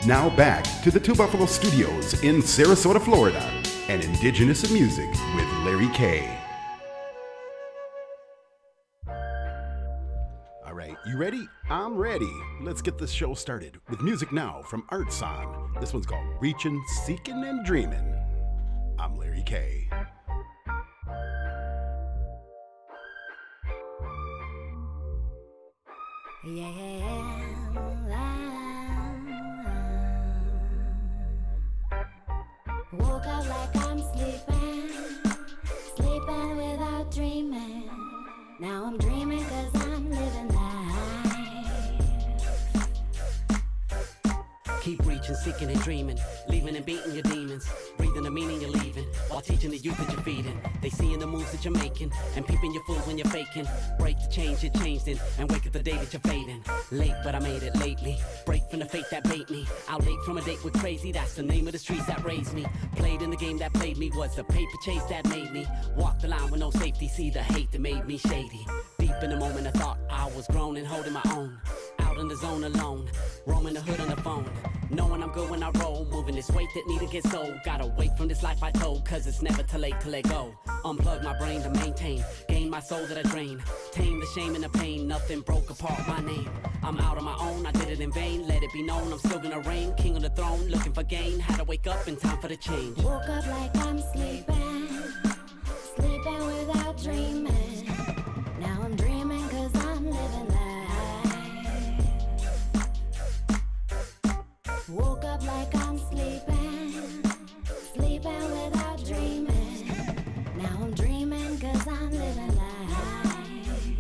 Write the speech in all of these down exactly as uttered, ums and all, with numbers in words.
Now back to the Two Buffalo Studios in Sarasota, Florida, and Indigenous Music with Larry K. All right, you ready? I'm ready. Let's get this show started with music now from Artson. This one's called Reaching, Seeking, and Dreaming. I'm Larry K. Yeah. Woke up like I'm sleeping, sleeping without dreaming. Now I'm dreaming cause I'm living life. Keep reaching, seeking and dreaming, leaving and beating your demons, breathing the meaning you're leaving, while teaching the youth that you're feeding. They seeing the moves that you're making, and peeping your fools when you're faking. Break the change you're changed in, and wake up the day that you're fading. Late, but I made it lately. Break from the fate that bait me. Out late from a date with crazy, that's the name of the streets that raised me. Played in the game that played me, was the paper chase that made me. Walk the line with no safety, see the hate that made me shady. Deep in the moment I thought I was grown and holding my own. Out in the zone alone, roaming the hood on the phone. Knowing I'm good when I roll, moving this weight that need to get sold. Gotta wake from this life I told, cause it's never too late to let go. Unplug my brain to maintain, gain my soul that I drain. Tame the shame and the pain, nothing broke apart my name. I'm out on my own, I did it in vain. Let it be known, I'm still gonna reign. King on the throne, looking for gain. Had to wake up in time for the change. Woke up like I'm sleeping, sleeping without dreaming. Now I'm dreaming cause I'm living life. Woke up like I'm sleeping, sleeping without dreaming. Now I'm dreaming cause I'm living life.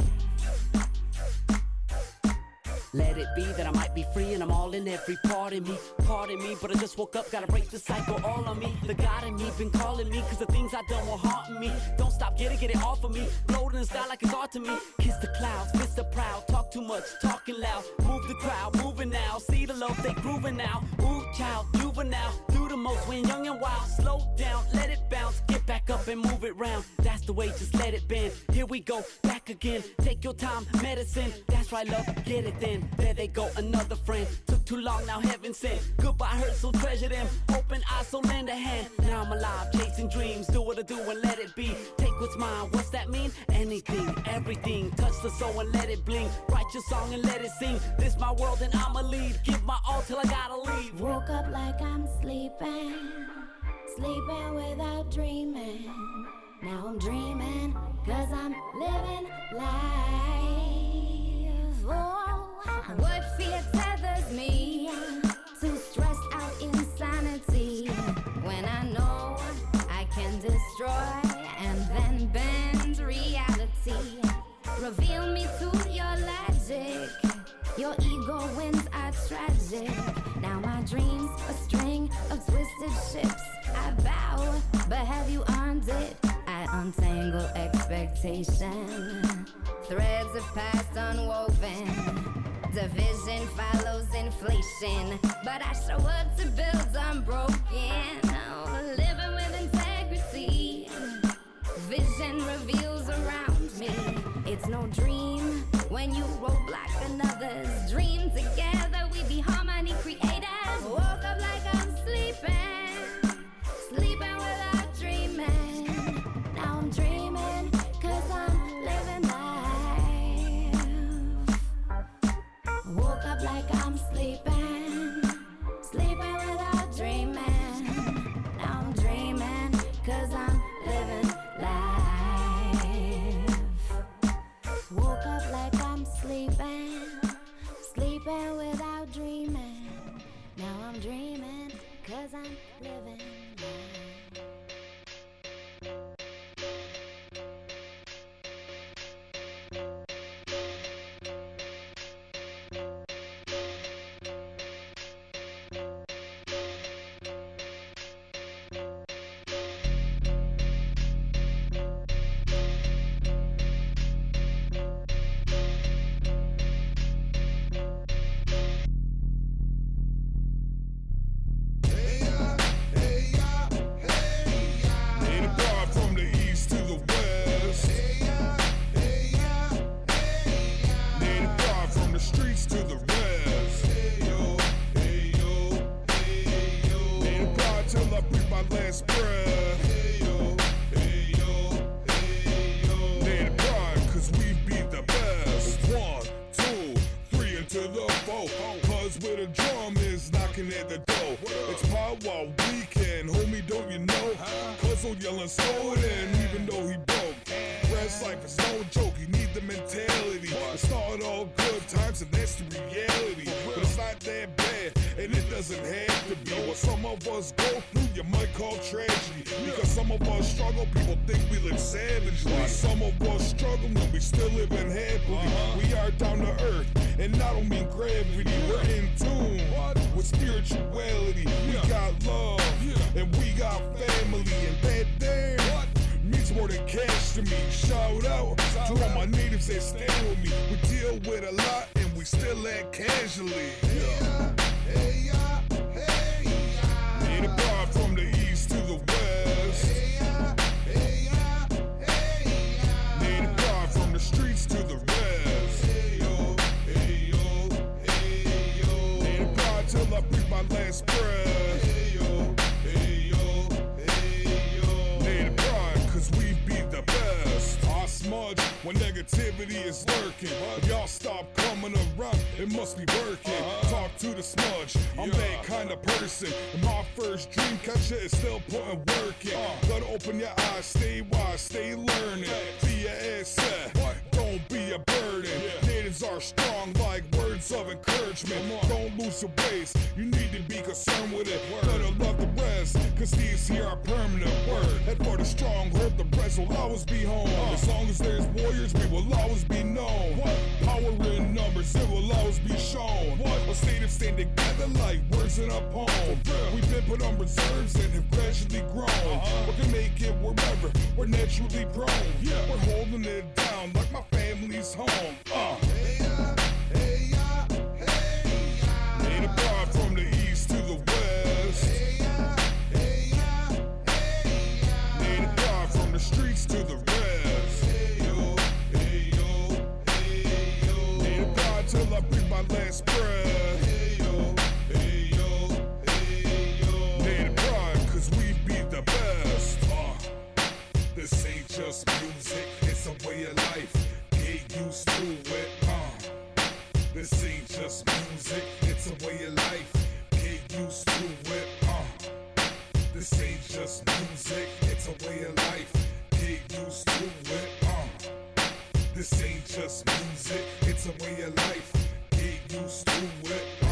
Let it be that I might be free and I'm all in every part of me. Pardon me, but I just woke up, gotta break the cycle all on me. The God in me been calling me, cause the things I done were haunting me. Don't stop, get it, get it off of me. Floating in style like it's art to me. Kiss the clouds, fist the proud, talk too much, talking loud. Move the crowd, moving now, see the love, they grooving now. Ooh, child, juvenile, do the most when young and wild. Slow down, let it bounce, get back up and move it round. That's the way, just let it bend. Here we go, back again. Take your time, medicine. That's right, love, get it then. There they go, another friend. Took too long, now heaven sent. Goodbye hurt, so treasure them. Open eyes, so lend a hand. Now I'm alive, chasing dreams. Do what I do and let it be. Take what's mine, what's that mean? Anything, everything. Touch the soul and let it bling. Write your song and let it sing. This my world and I'ma lead. Give my all till I gotta leave. Woke up like I'm sleeping, sleeping without dreaming. Now I'm dreaming cause I'm living life. Oh, what fear tethers me to stressed out insanity, when I know I can destroy and then bend reality. Reveal me to your logic. Your ego wins are tragic. Now my dreams a string of twisted ships. I bow, but have you earned it? I untangle expectation. Threads of past unwoven. Division follows inflation, but I show up to build unbroken. Oh, living with integrity. Vision reveals around me. It's no dream when you roadblock another's dream. Together we be harmony creators. Woke up like I'm sleeping, sleeping without dreaming. Now I'm dreaming cause I'm living life. Woke up like I'm sleeping, sleeping without dreaming. Now I'm dreaming. yelling slow it in, even though he broke. Rest life is no joke, you need the mentality. It's not all good times and that's the reality. But it's not that bad, and it doesn't have to be. What some of us go through, you might call tragedy. Because some of us struggle, people think we live savagely. Some of us struggle and we still living happily. We are down to earth, and I don't mean gravity. We're in tune with spirituality. We got love, and we got family, and that damn means more than cash to me. Shout out to all my natives that stand with me. We deal with a lot, and we still act casually. Yeah. Hey, yeah, hey, yeah. Need a bar from the east to the west. Hey, yeah, hey, yeah, hey, yeah. Need a bar from the streets to the rest. Hey, yo, hey, yo, hey, yo. Need a bar till I breathe my last breath. Hey, yo, hey, yo, hey, yo. Need a bar, cause we be the best. I smudge when negativity is lurking. If y'all stop coming around, it must be working. Talk to the smudge, I'm that kind of person. And my first dream catcher is still putting work in. Gotta open your eyes, stay wise, stay learning. Be your asset, don't be a burden. Natives are strong like words of encouragement. Don't lose your ways, you need to be concerned with it. Better love the rest, cause these here are permanent. Word, head for the stronghold, the rest will always be home. As long as there's warriors, we will always be known. Power in numbers, it will always be shown. Us natives stand together like words in a poem. We've been put on reserves and have gradually grown. We can make it wherever we're naturally prone. We're holding it down like my family's home. Uh. Hey, yeah, hey, yeah, hey, yeah. Need a bar from the east to the west. Hey, yeah, hey, yeah, hey, yeah. Need a bar from the streets to the rest. Hey, yo, hey, yo, hey, yo. Need a bar till I breathe my last breath. Hey, yo, hey, yo, hey, yo. Need a bar, cause we be the best. Uh. This ain't just music, it's a way of life. Get used to it, uh. This ain't just music, it's a way of life. Get used to it, uh. This ain't just music, it's a way of life. Get used to it, uh. This ain't just music, it's a way of life. Get used to it, uh.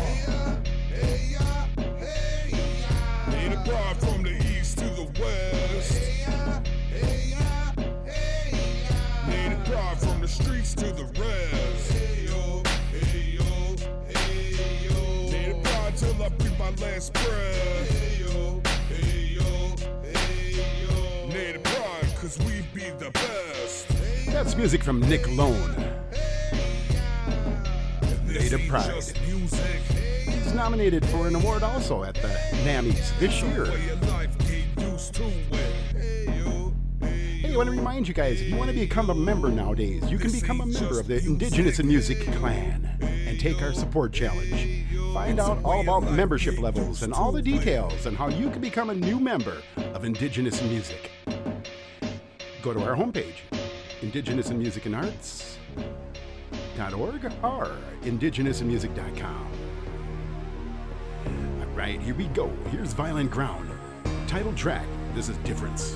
Hey, yeah, hey, yeah. Need a bar from the east to the west. Hey, yeah, hey, yeah, hey, yeah. Need a bar from the streets to the rest. Hey, yo, hey, yo, hey, yo. Need a bar till I breathe my last breath. Hey, yo, hey, yo, hey, yo. Need a bar, cause we be the best. That's music from Nick Lone. Native Pride. He's nominated for an award also at the NAMMYs this year. Hey, I want to remind you guys, if you want to become a member nowadays, you can become a member of the Indigenous in Music Clan and take our support challenge. Find out all about membership levels and all the details on how you can become a new member of Indigenous in Music. Go to our homepage, indigenous in music and arts dot org or indigenous in music dot com. All right, here we go. Here's Violent Ground. Title track, this is Difference.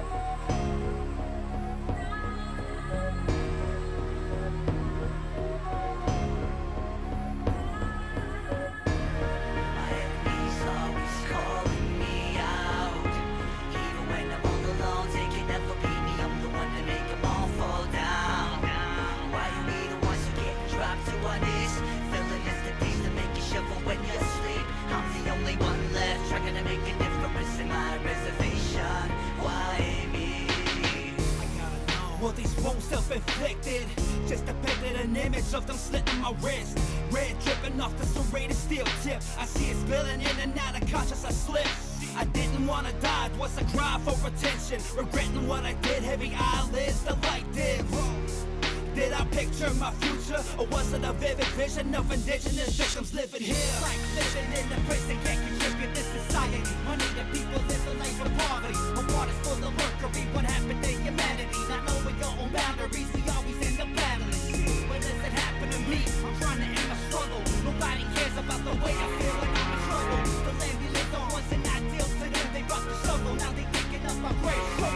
Self-inflicted, just depicted an image of them slitting my wrist. Red dripping off the serrated steel tip. I see it spilling in and out of conscious, I slip. I didn't wanna die, it was a cry for attention. Regretting what I did, heavy eyelids, the light dim. Did I picture my future, or was it a vivid vision of indigenous victims living here? Like living in the prison, can't contribute this society. Money that people live in life of poverty. My water's full of mercury, what happened to humanity? Not knowing your own boundaries, we always end up battling. But does it happen to me? I'm trying to end my struggle. Nobody cares about the way I feel when I'm in trouble. The land we lived on wasn't ideal to them, they rocked the shovel. Now they thinking of my grave.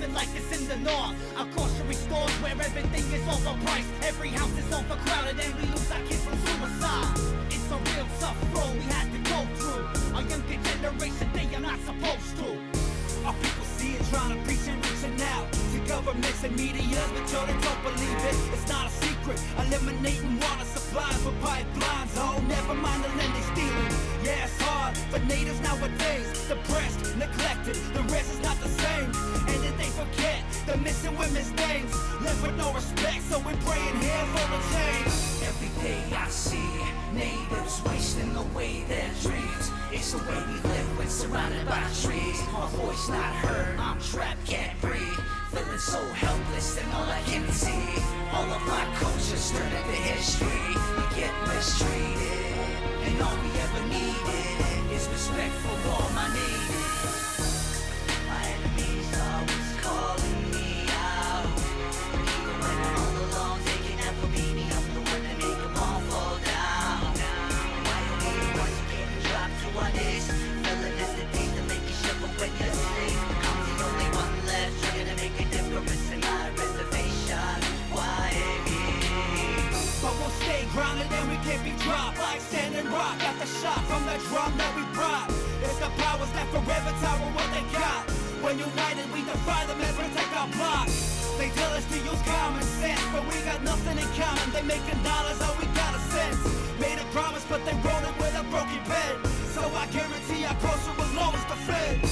nothing like this in the north. Our grocery stores where everything is overpriced. Every house is overcrowded and we lose our kids from suicide. It's a real tough road we had to go through. Our younger generation, they are not supposed to. Our people see it, trying to preach and reaching out to governments and media, but yo, they don't believe it. It's not a secret. Eliminating water supplies with pipelines. Oh, never mind the land they stealing. Yeah, it's hard, but natives nowadays depressed, neglected. The rest is not the same, and then they forget the missing women's names. Live with no respect, so we're praying here for the change. Every day I see natives wasting away their dreams. It's the way we live when surrounded by trees. My voice not heard, I'm trapped, can't breathe. Feeling so helpless and all I can see. All of my cultures turn into history. We get mistreated, and all we ever needed is respect for all my natives. My enemies always calling me out. Even when I'm all alone, they can never beat me. I'm the one that make them all fall down. Why are we the ones getting dropped to our knees? Feeling as the things that make you shiver when you sleep. I'm the only one left trying to make a difference in my reservation. Why me? But we'll stay grounded and we can't be dropped. Like standing rock at the shot from the drum that we brought. It's the powers that forever tower what they got. When united we defy them and protect our blocks. They tell us to use common sense, but we got nothing in common. They making dollars, all we got a sense. Made a promise, but they wrote it with a broken pen. So I guarantee our culture will always defend.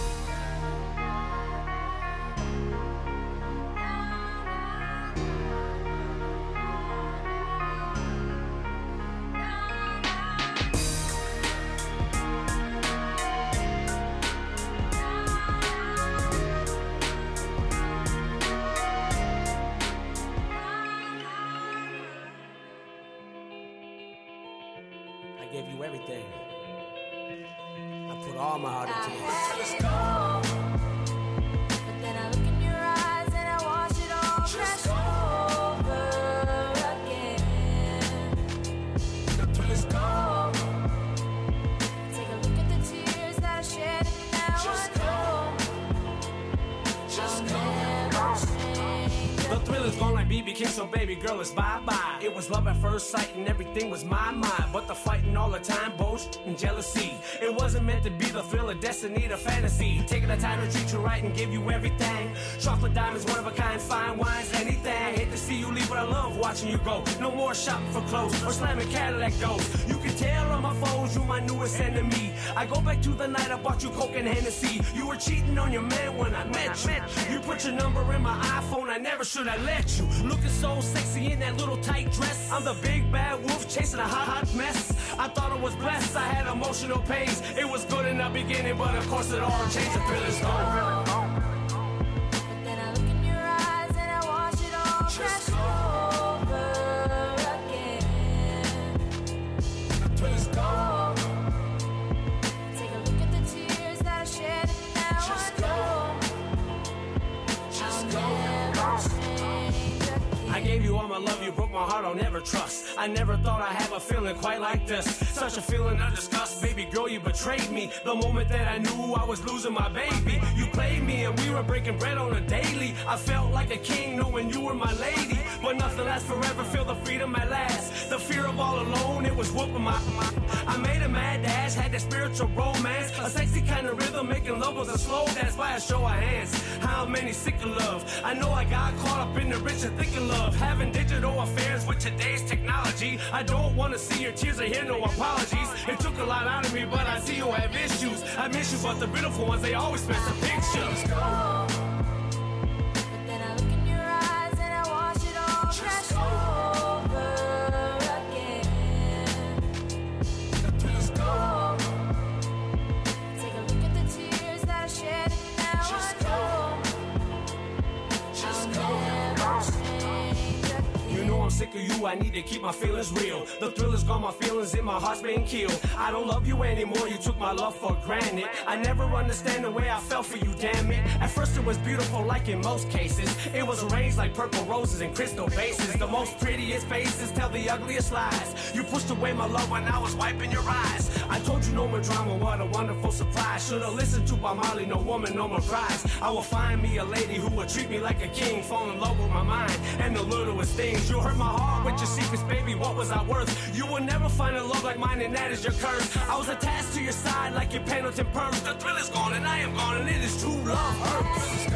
I gave you everything. I put all my heart into this. But then I look in your eyes and I watch it all crash over again. Let's go. Take a look at the tears that I shed and now I know I'll never change. The thrill is gone like B B King, so baby girl, it's bye-bye. It was love at first sight and everything was my mind. But the fighting all the time, boast and jealousy. It wasn't meant to be the thrill of destiny, the fantasy. Taking the time to treat you right and give you everything. Chocolate diamonds, one of a kind, fine wines, anything. Hate to see you leave, but I love watching you go. No more shopping for clothes or slamming Cadillac doors. You can tell on my phones, you my newest enemy. I go back to the night I bought you Coke and Hennessy. You were cheating on your man when I met you. You put your number in my iPhone, I never should have let you. Looking so sexy in that little tight dress. I'm the big bad wolf chasing a hot, hot mess. I thought I was blessed, I had emotional pains. It was good in the beginning, but of course it all changed. The thrill is gone. But then I look in your eyes and I watch it all crash over again. Let's go. Take a look at the tears that I shed and now I know I'll never change again. I gave you all my love, you broke my heart, I'll never trust. I never thought I'd have a feeling quite like this. Such a feeling of disgust, baby girl, you betrayed me. The moment that I knew I was losing my baby. You played me and we were breaking bread on a daily. I felt like a king knowing you were my lady. But nothing lasts forever, feel the freedom at last. The fear of all alone, it was whooping my, my I made a mad dash, had that spiritual romance. A sexy kind of rhythm, making love was a slow dance by a show of hands. How many sick of love? I know I got caught up in the rich and thick of love. Having digital affairs with today's technology. I don't want to see your tears or hear no apologies. It took a lot out of me, but I see you have issues. I miss you, but the beautiful ones, they always paint the pictures. But then I look in your eyes and I watch it all crash over again. Let's go. Take a look at the tears that I shed and now I know I'll never change again. You know I'm sick of you, I need to keep my feelings real. The thrill is gone, my feelings in my heart's been killed. I don't love you anymore, you took my love for granted. I never understand the way I felt for you, damn it. At first it was beautiful like in most cases. It was arranged like purple roses and crystal vases. The most prettiest faces tell the ugliest lies. You pushed away my love when I was wiping your eyes. I told you no more drama, what a wonderful surprise. Should've listened to Bob Marley, no woman, no more cries. I will find me a lady who will treat me like a king. Fall in love with my mind and the littlest things. You hurt my heart with your secrets, baby, what was I worth? You will never find a love like mine and that is your curse. I was attached to your side like your Pendleton purse. The thrill is gone and I am gone and it is true love hurts.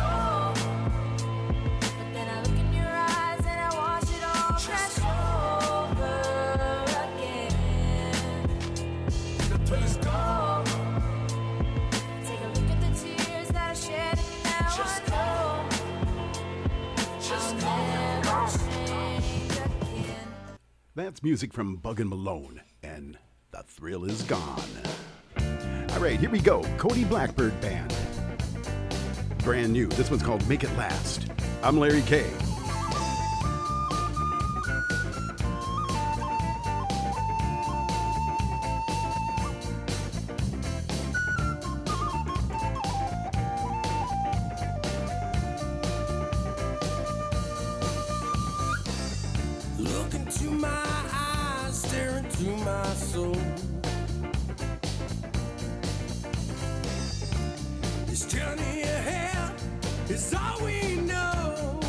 But then I look in your eyes and I watch it all crash over again. The thrill is gone. Take a look at the tears that I shed and now Just I know Just I'll never change again. That's music from Bug and Malone, and the thrill is gone. All right, here we go. Cody Blackbird Band. Brand new. This one's called Make It Last. I'm Larry K. Look into my eyes, stare into my soul. This journey ahead is all we know.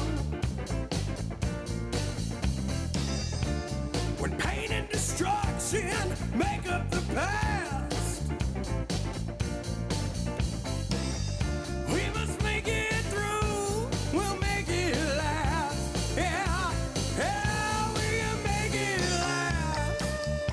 When pain and destruction make up the past, we must make it through. We'll make it last. Yeah, yeah, we can make it last.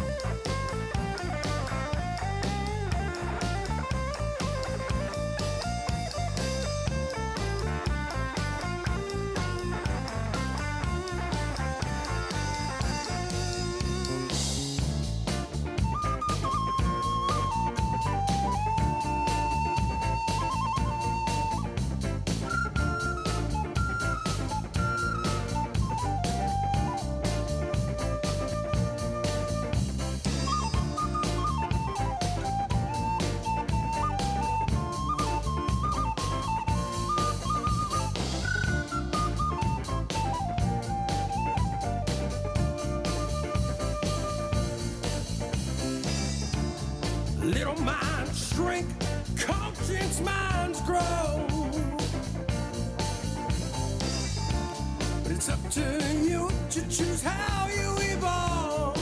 Little minds shrink, conscience minds grow. But it's up to you to choose how you evolve.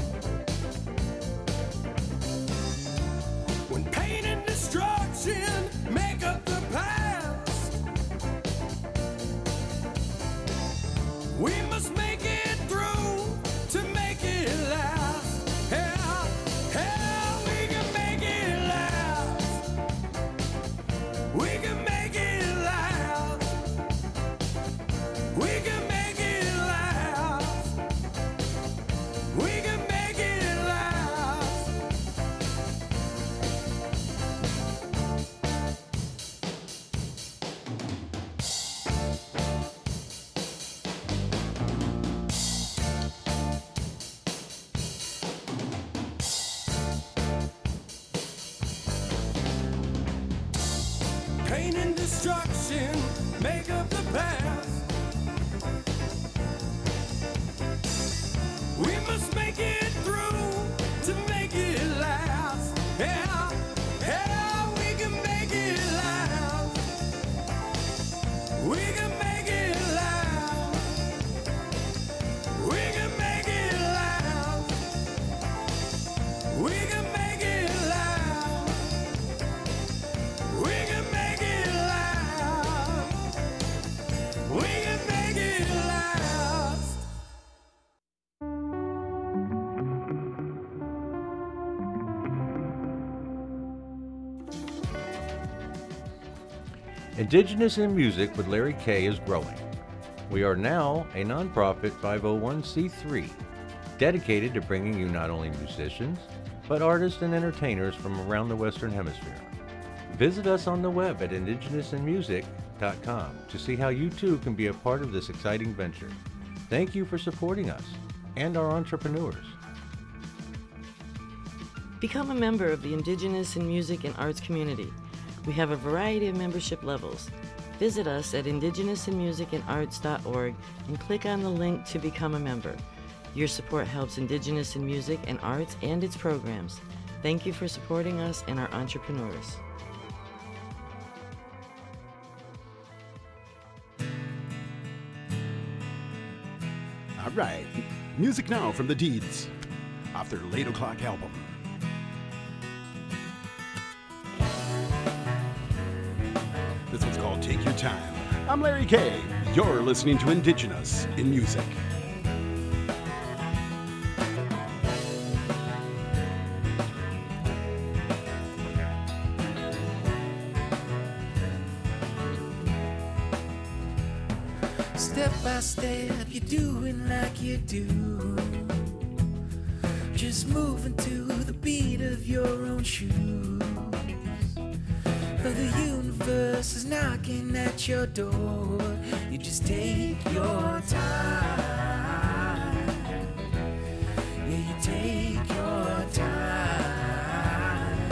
When pain and destruction make up the past, we must make it through to make it last. Yeah, yeah, we can make it last. We can make it last. We can make it last. We can make it last. Pain and destruction make up the past. We must make it through to make it last. Yeah, yeah, we can make it last. We can make it last. We can make it last. We can make it last. We can make it last. We can make it last. Indigenous in Music with Larry K is growing. We are now a nonprofit five oh one c three dedicated to bringing you not only musicians, but artists and entertainers from around the Western Hemisphere. Visit us on the web at indigenous in music dot com to see how you too can be a part of this exciting venture. Thank you for supporting us and our entrepreneurs. Become a member of the Indigenous in Music and Arts community. We have a variety of membership levels. Visit us at indigenous in music and arts dot org and click on the link to become a member. Your support helps Indigenous in Music and Arts and its programs. Thank you for supporting us and our entrepreneurs. All right, music now from the Deeds, off their Late O'Clock album. This one's called Take Your Time. I'm Larry K. You're listening to Indigenous in Music. Step by step, you're doing like you do. Just moving to the beat of your own shoes. For the universe is knocking at your door. You just take your time. Yeah, you take your time.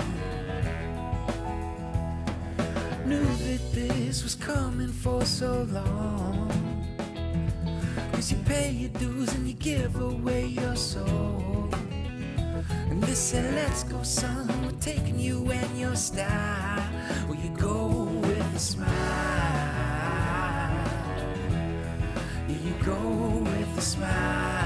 Knew that this was coming for so long. Cause you pay your dues and you give away your soul. And this said, let's go, son, we're taking you and your style. Will you go with a smile? Yeah, you go with a smile.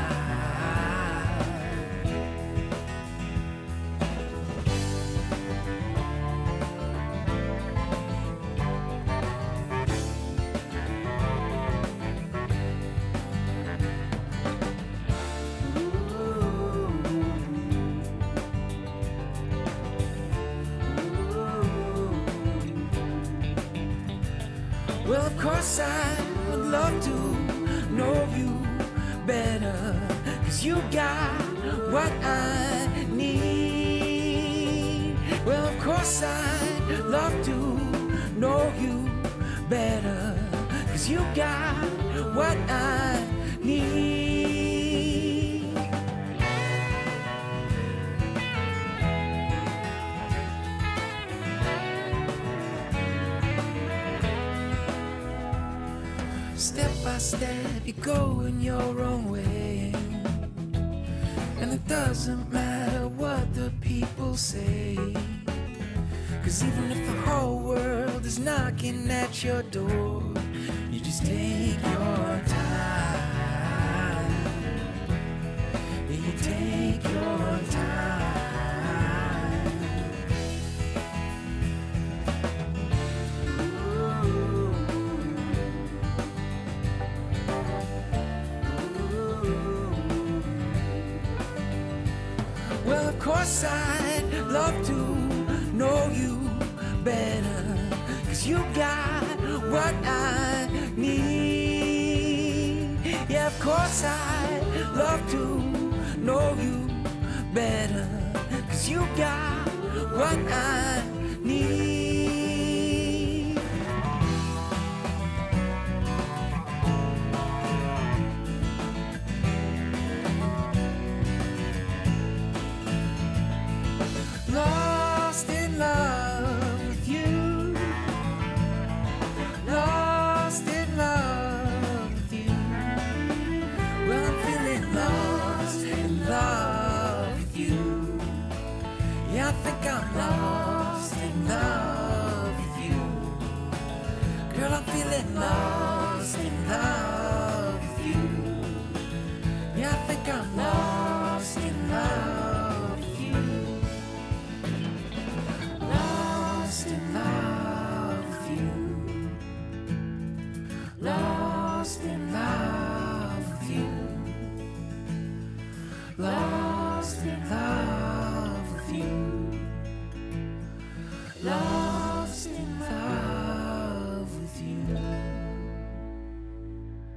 Well, of course I would love to know you better, cause you got what I need. Well, of course I'd love to know you better, cause you got what I need. Step by step, you're going your own way. And it doesn't matter what the people say. Cause even if the whole world is knocking at your door, you just take your time. Yeah, you take your time. Well, of course I'd love to know you better, cause you got what I need. Yeah, of course I'd love to know you better, cause you got what I need. Lost in love with you. Lost in love with you. Well, I'm feeling lost in love with you. Yeah, I think I'm lost in love with you. Girl, I'm feeling lost in love with you. Yeah, I think I'm lost in love with you. Lost in love with you. Lost in love with you. Lost in love with you. Lost in love with you.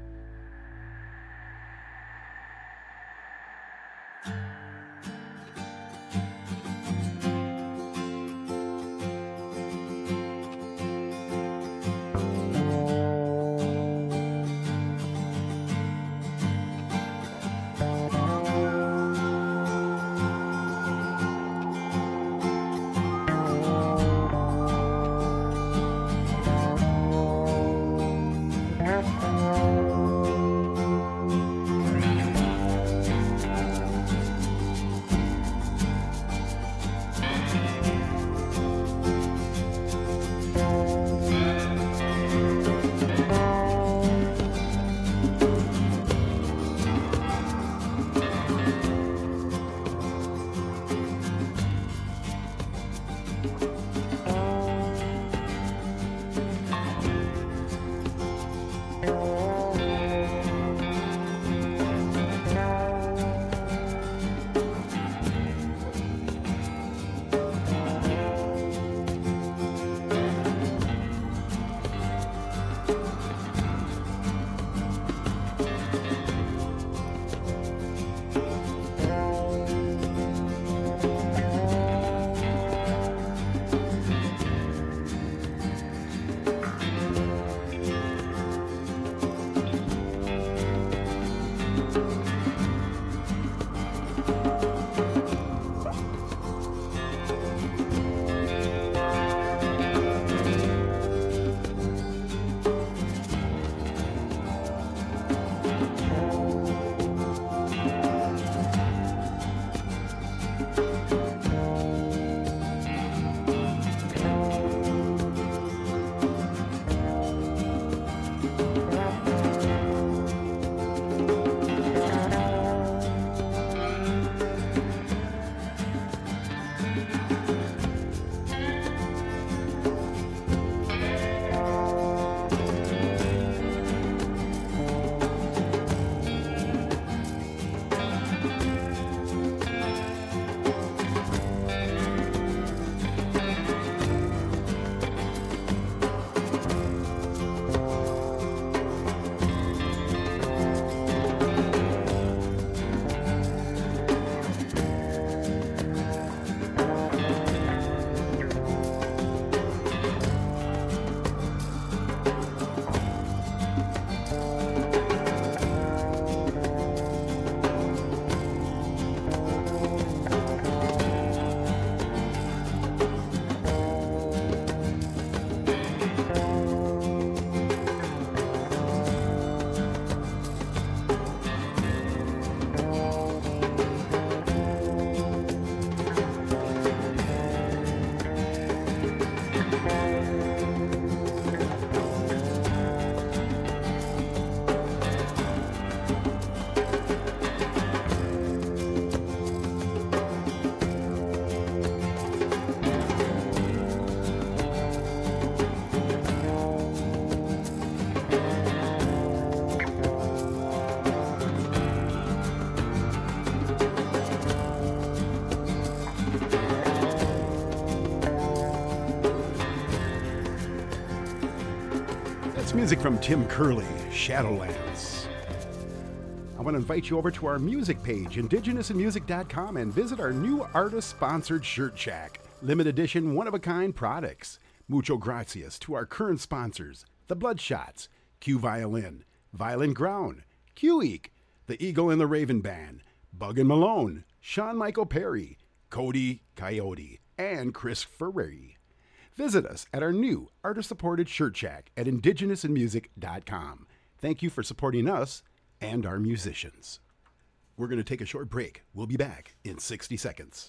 That's music from Tim Curley, Shadowlands. I want to invite you over to our music page, indigenous in music dot com, and visit our new artist-sponsored shirt shack. Limited edition, one-of-a-kind products. Mucho gracias to our current sponsors, The Bloodshots, Q Violin, Violin Ground, Q-Eek, The Eagle and the Raven Band, Bug and Malone, Sean Michael Perry, Cody Coyote, and Chris Ferrari. Visit us at our new artist-supported shirt shack at indigenous in music dot com. Thank you for supporting us and our musicians. We're going to take a short break. We'll be back in sixty seconds.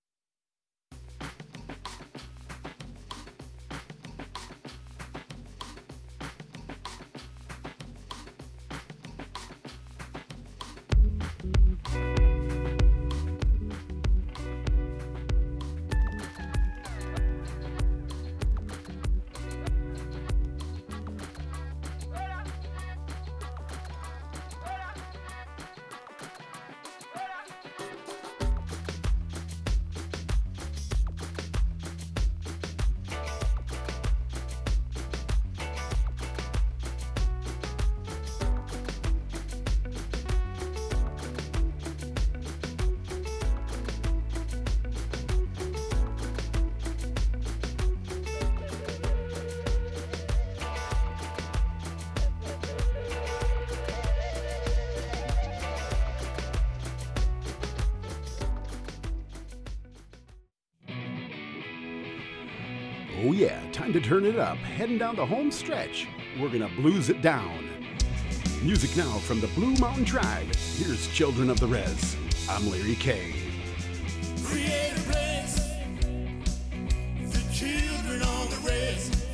Oh yeah, time to turn it up. Heading down the home stretch, we're gonna blues it down. Music now from the Blue Mountain Tribe. Here's Children of the Res. I'm Larry K. Create a place for children on the res.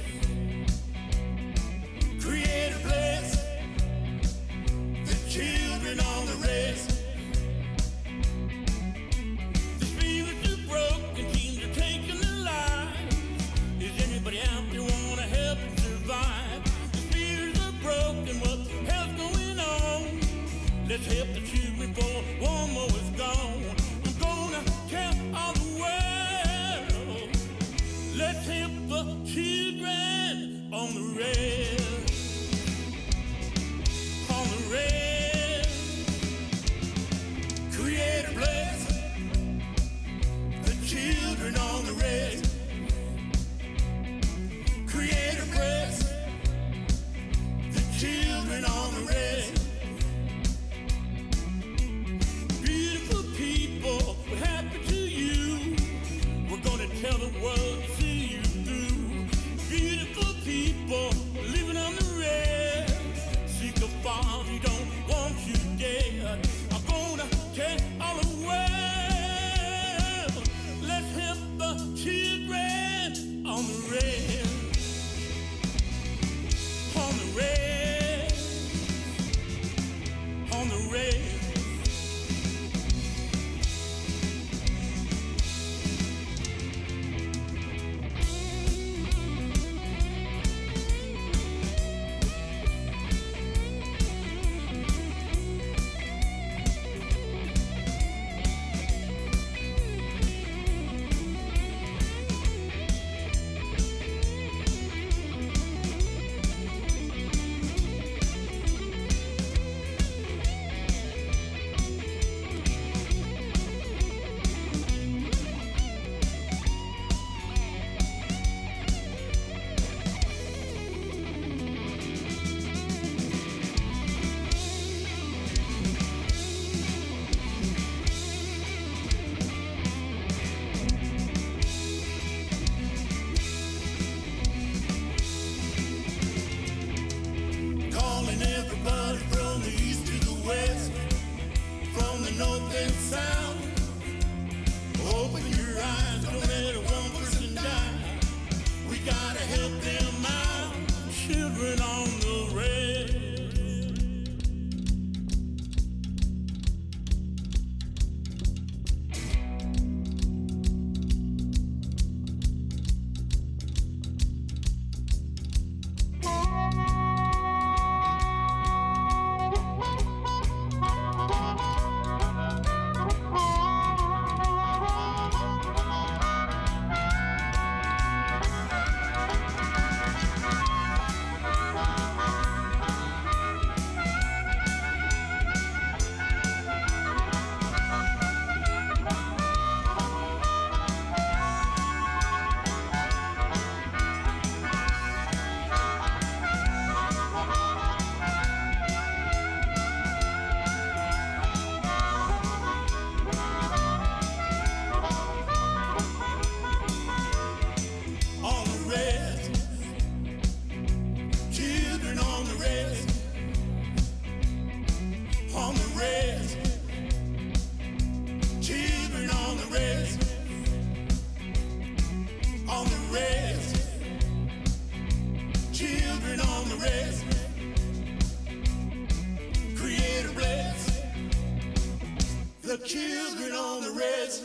Create a place for children on the res. The spirits are broken, teams are taking their lives. Is anybody out there wanna help them survive? The spirits are broken, what the hell's going on? Let's help the children before one more is gone. I'm gonna tell all the world. Let's help the children on the rail. On the rail. Create a place. The children on the rail. Create a place. The children on the rail. Beautiful people, what happened to you? We're gonna tell the world to see you through. Beautiful people, children on the res. Creator bless the children on the res.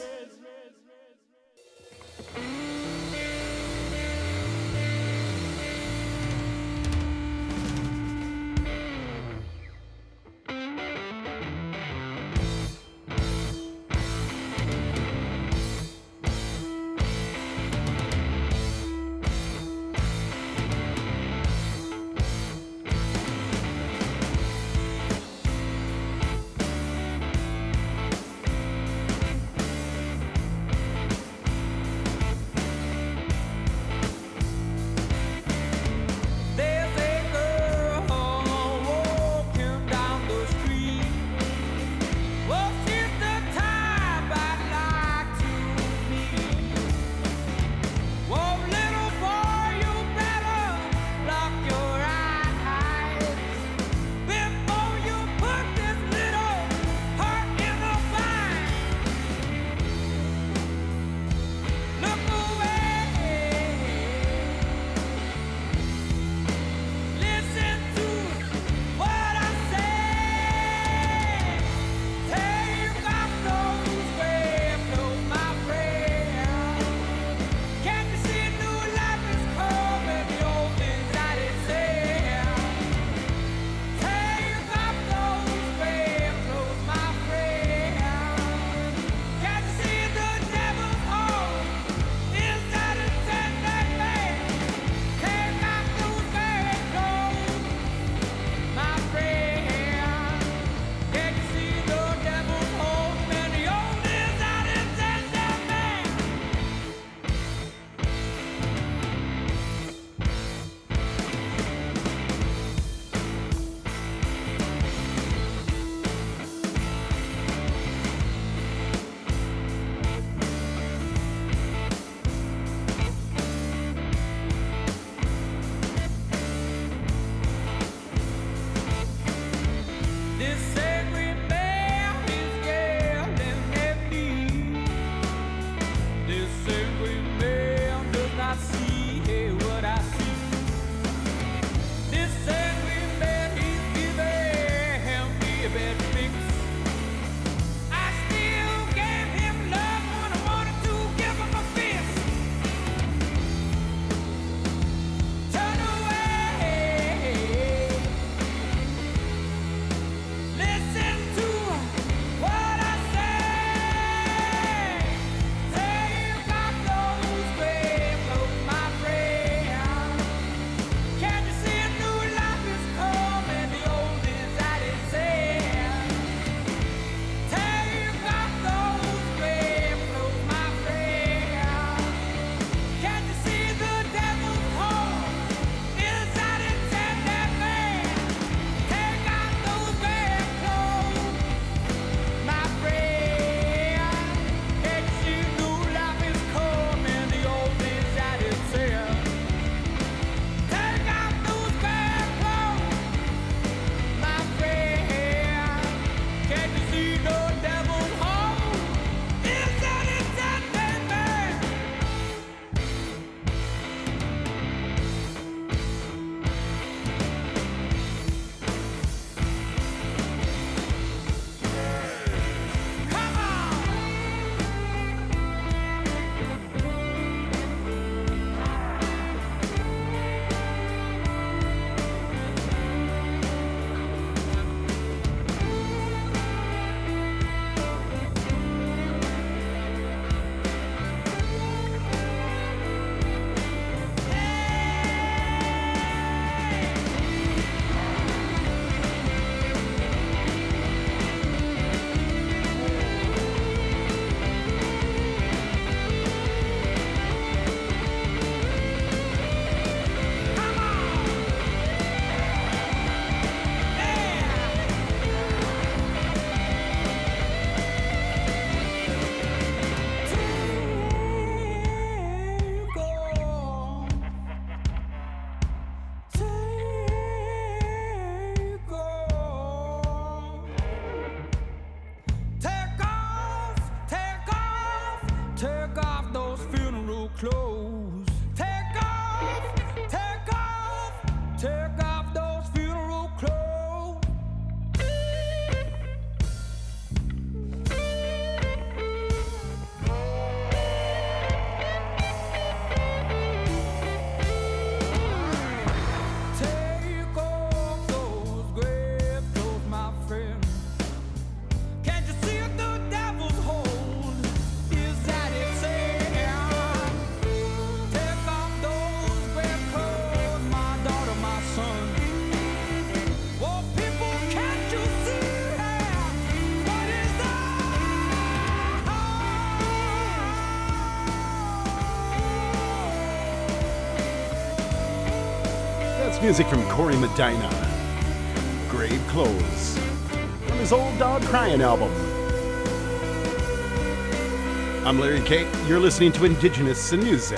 music from Corey Medina. Grave Clothes. From his Old Dog Crying album. I'm Larry K. You're listening to Indigenous in Music.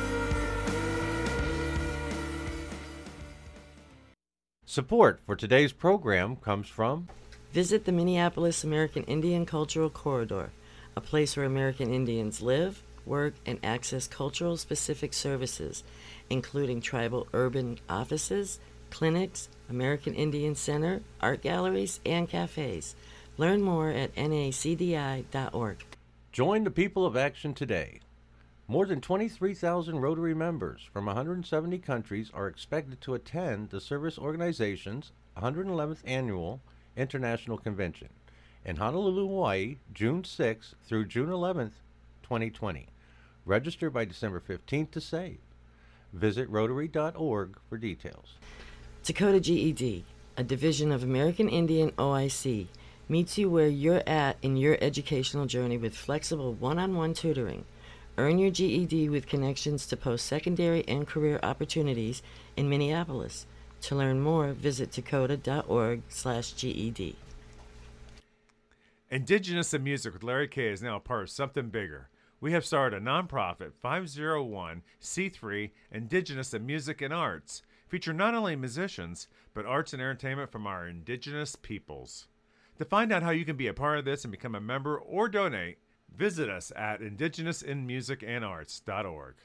Support for today's program comes from Visit the Minneapolis American Indian Cultural Corridor, a place where American Indians live, work, and access cultural specific services, including tribal urban offices, clinics, American Indian Center, art galleries, and cafes. Learn more at N A C D I dot org. Join the people of action today. More than twenty-three thousand Rotary members from one hundred seventy countries are expected to attend the Service Organization's one hundred eleventh Annual International Convention in Honolulu, Hawaii, June sixth through June eleventh, twenty twenty. Register by December fifteenth to save. Visit Rotary dot org for details. Dakota G E D, a division of American Indian O I C, meets you where you're at in your educational journey with flexible one-on-one tutoring. Earn your G E D with connections to post-secondary and career opportunities in Minneapolis. To learn more, visit dakota dot org slash G E D. Indigenous in Music with Larry K. is now a part of something bigger. We have started a nonprofit five oh one c three Indigenous in Music and Arts, featuring not only musicians, but arts and entertainment from our indigenous peoples. To find out how you can be a part of this and become a member or donate, visit us at indigenous in music and arts dot org.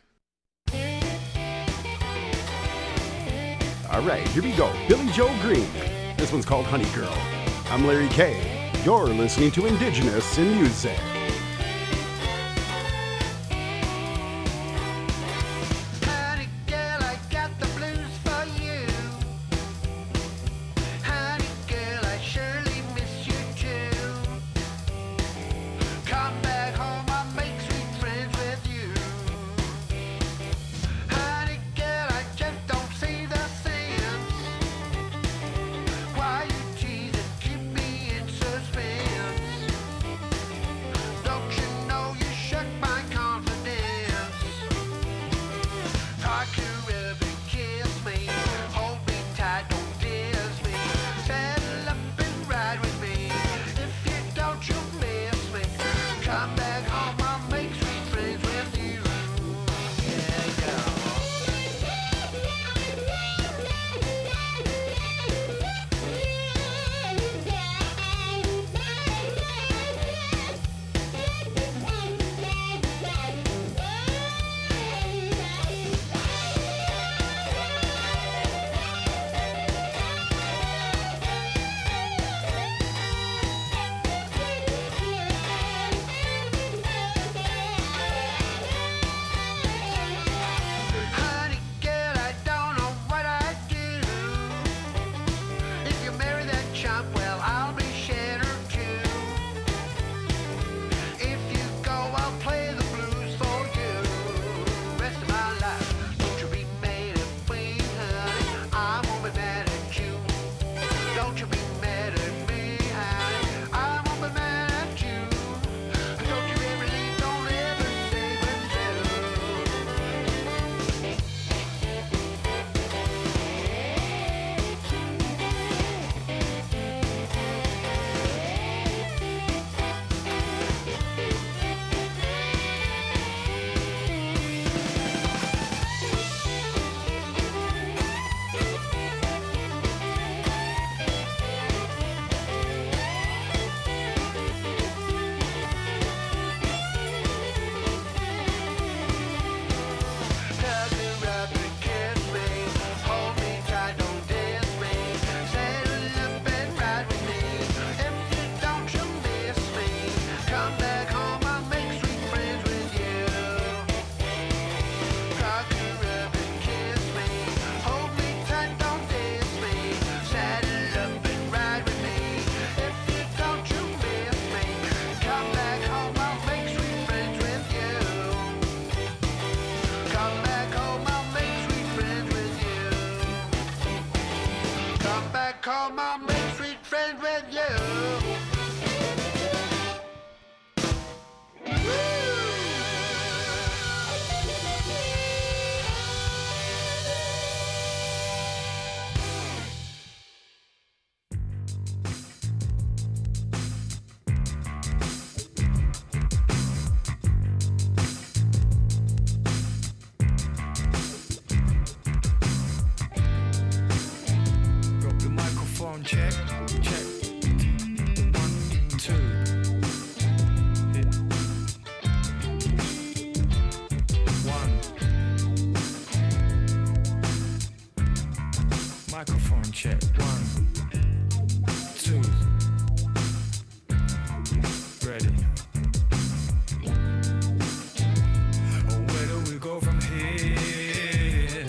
All right, here we go. Billy Joe Green. This one's called Honey Girl. I'm Larry K. You're listening to Indigenous in Music. Call my main street friends with you. check, check. One, two. Hit. One. Microphone check. One, two. Ready. Where do we go from here?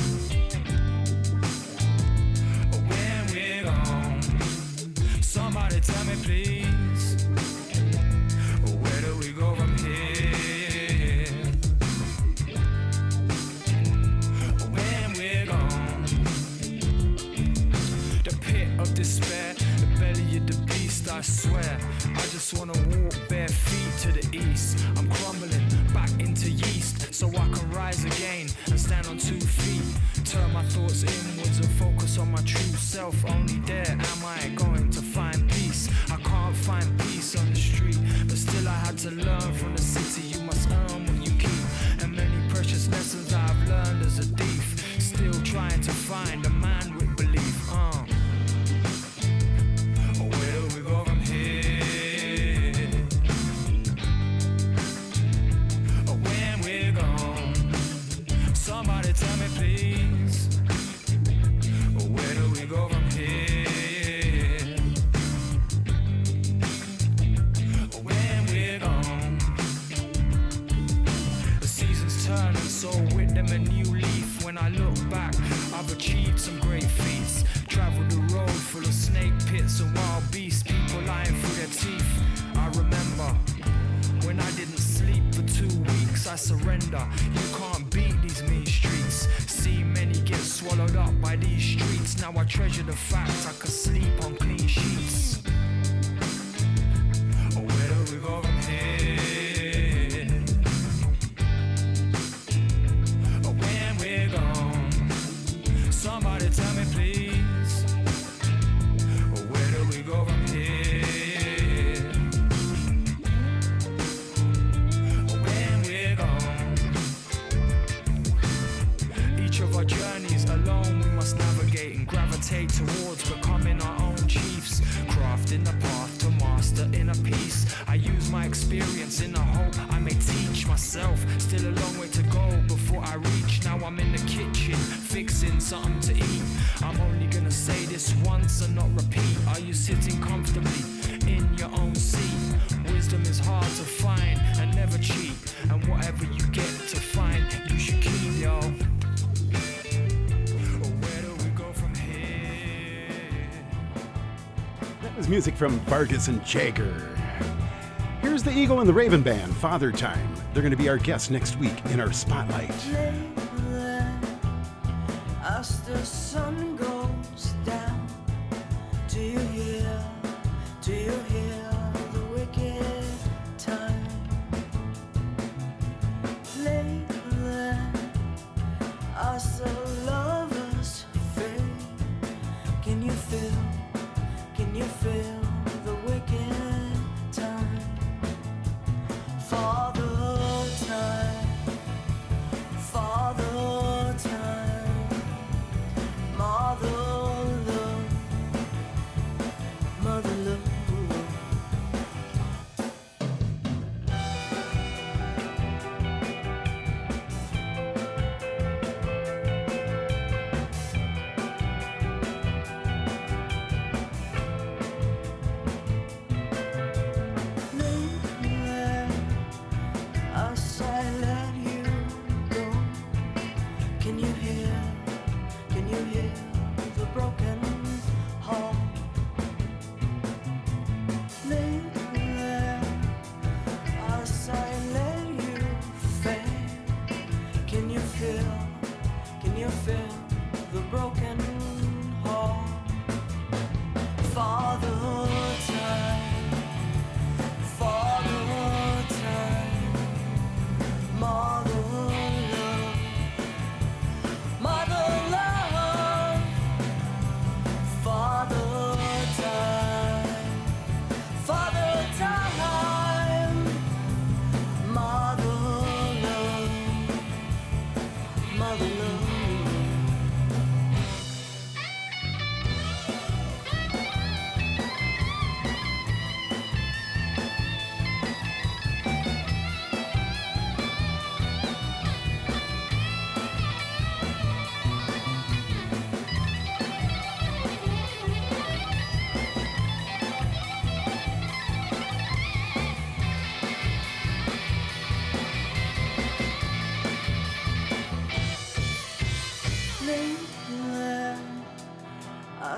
When we're gone, somebody tell me please. Where do we go from here? When we're gone, the pit of despair, the belly of the beast, I swear. I just wanna walk bare feet to the east. I'm crumbling back into yeast so I can rise again and stand on two feet. Turn my thoughts inwards and focus on my true self. Only there am I going to find peace. I can't find peace on the street, but still I had to learn from the city. You must earn what you keep, and many precious lessons I've learned as a thief. Still trying to find a man with belief. Uh. Where do we go from here? When we're gone, somebody tell me please. Where do we go from here? When we're gone, the seasons turn, and so with them a new leaf. When I look back, I've achieved some great feats. Traveled a road full of snake pits and wild beasts, people lying through their teeth. I remember when I didn't sleep for two weeks, I surrender. You can't beat these mean streets. See many get swallowed up by these streets. Now I treasure the fact I could sleep on clean sheets. Where do we go from here? When we're gone, somebody tell me please. Where do we go from here? When we're gone, each of our journeys alone we must navigate and gravitate towards becoming our own chiefs. Crafting the path to master inner peace. I use my experience in the hope I may teach myself. Still a long way to go before I reach. Now I'm in the kitchen fixing something to eat. I'm only gonna say this once and not repeat. Are you sitting comfortably in your own seat? Wisdom is hard to find and never cheap. And whatever you get to find, you should keep, yo. Where do we go from here? That was music from Vargas and Jagger. Here's the Eagle and the Raven Band, Father Time. They're going to be our guests next week in our spotlight. As the sun goes down, do you hear, do you hear the wicked time? Lately, as the lovers fade, can you feel, can you feel the wicked time? Father time, Father time, Mother love, Mother love.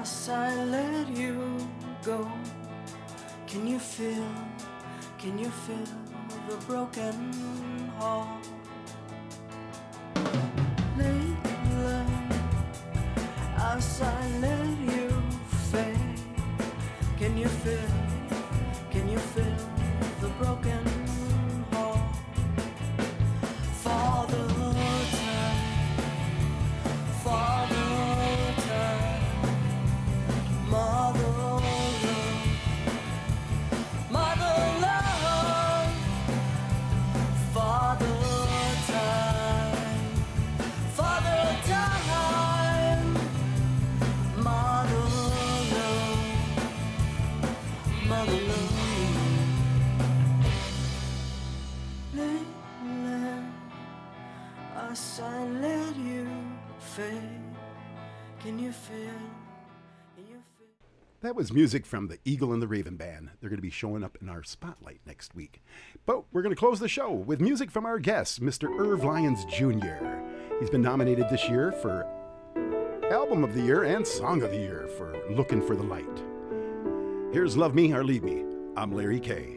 as I let you go. Can you feel, can you feel the broken heart? Layla, as I let you fade, can you feel, can you feel the broken heart? Father time, Father time, Mother love, Mother love, Father time, Father time, Mother love, Mother love. Layla, as I let you fade, can you feel, can you feel? That was music from the Eagle and the Raven Band. They're going to be showing up in our spotlight next week. But we're going to close the show with music from our guest, Mister Irv Lyons Junior He's been nominated this year for Album of the Year and Song of the Year for Looking for the Light. Here's Love Me or Leave Me. I'm Larry K.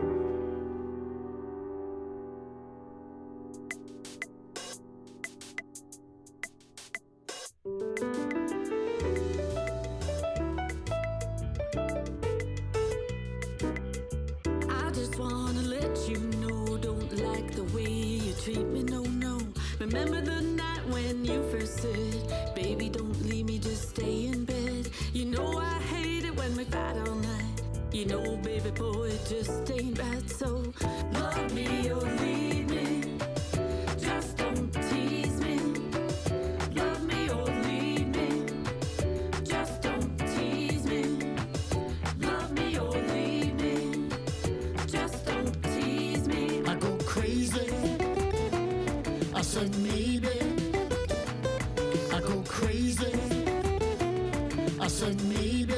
I just wanna let you know, don't like the way you treat me, no, no. Remember the night when you first said, baby, don't leave me, just stay in bed. You know I hate it when we fight all night. You know, baby boy, it just ain't right. So love me or leave me, just don't tease me. Love me or leave me, just don't tease me. Love me or leave me, just don't tease me. I go crazy, I said maybe. I go crazy, I said maybe.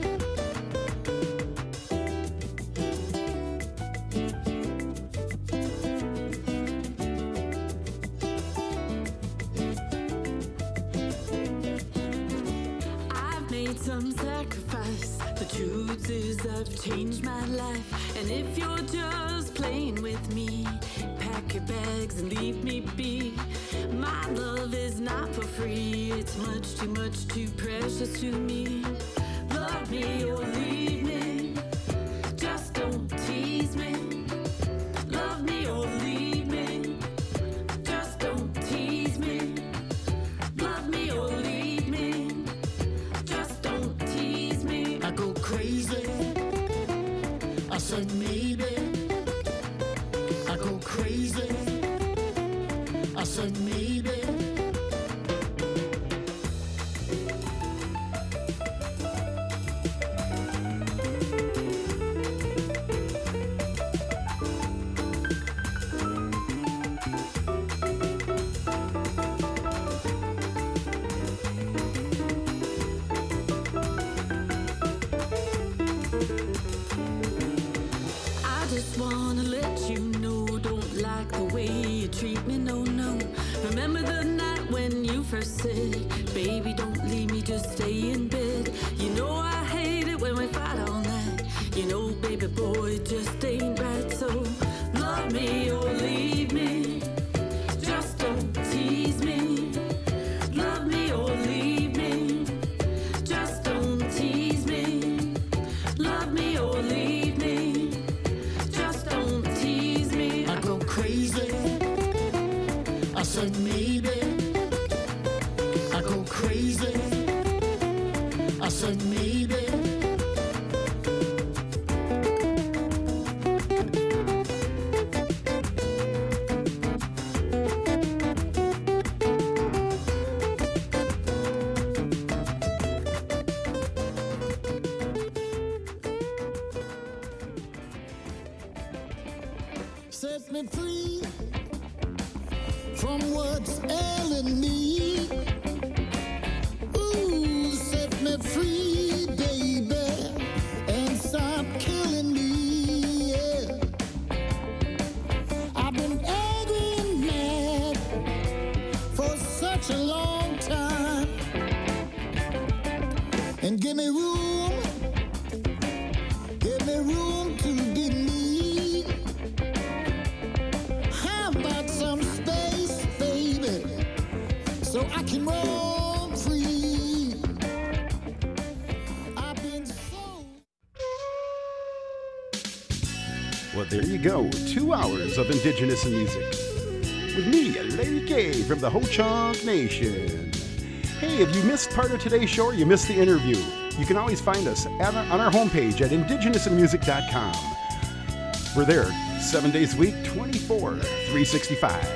I've made some sacrifice. The truth is I've changed my life. And if you're just playing with me, pack your bags and leave me be. My love is not for free. It's much too much too precious to me. Love me or leave me, just don't tease me. Love me or leave me, just don't tease me. Love me or leave me, just don't tease me. I go crazy, I said maybe. I go crazy, I said maybe. I just wanna let you know, don't like the way you treat me, no, no. Remember the night when you first said, baby, don't leave me, just stay in bed. You know I hate it when we fight all night. You know, baby boy, it just ain't right. So love me or leave me, just don't tease me. Love me or leave me, just don't tease me. Love me or leave me, just don't tease me. I go crazy, I said maybe. I go crazy, I said maybe. Set me free from what's ailing me. Ooh, set me free, baby, and stop killing me. Yeah. I've been angry and mad for such a long time, and give me room. Give me room to be me. How about some space, baby, so I can roam free? I've been so... Well, there you go. Two hours of Indigenous in music. With me, Larry K from the Ho-Chunk Nation. Hey, if you missed part of today's show or you missed the interview, you can always find us at, on our homepage at indigenous in music dot com. We're there seven days a week, twenty-four, three sixty-five.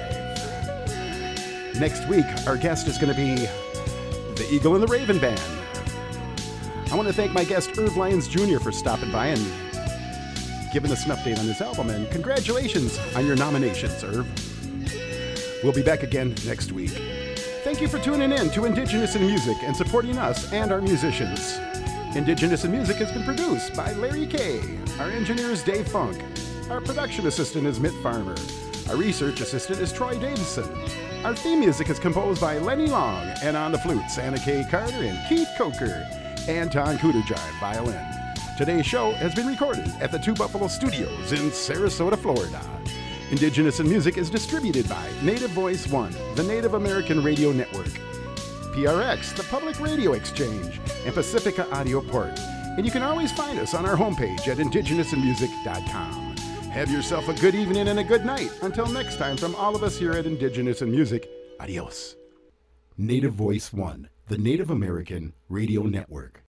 Next week, our guest is going to be the Eagle and the Raven Band. I want to thank my guest, Irv Lyons Junior, for stopping by and giving us an update on his album. And congratulations on your nominations, Irv. We'll be back again next week. Thank you for tuning in to Indigenous in Music and supporting us and our musicians. Indigenous in Music has been produced by Larry K. Our engineer is Dave Funk. Our production assistant is Mitt Farmer. Our research assistant is Troy Davison. Our theme music is composed by Lenny Long, and on the flutes, Anna K. Carter and Keith Coker. Anton Kuderjar, violin. Today's show has been recorded at the Two Buffalo Studios in Sarasota, Florida. Indigenous in Music is distributed by Native Voice One, the Native American Radio Network, P R X, the Public Radio Exchange, and Pacifica Audio Port. And you can always find us on our homepage at indigenous in music dot com. Have yourself a good evening and a good night. Until next time, from all of us here at Indigenous in Music, adios. Native Voice One, the Native American Radio Network.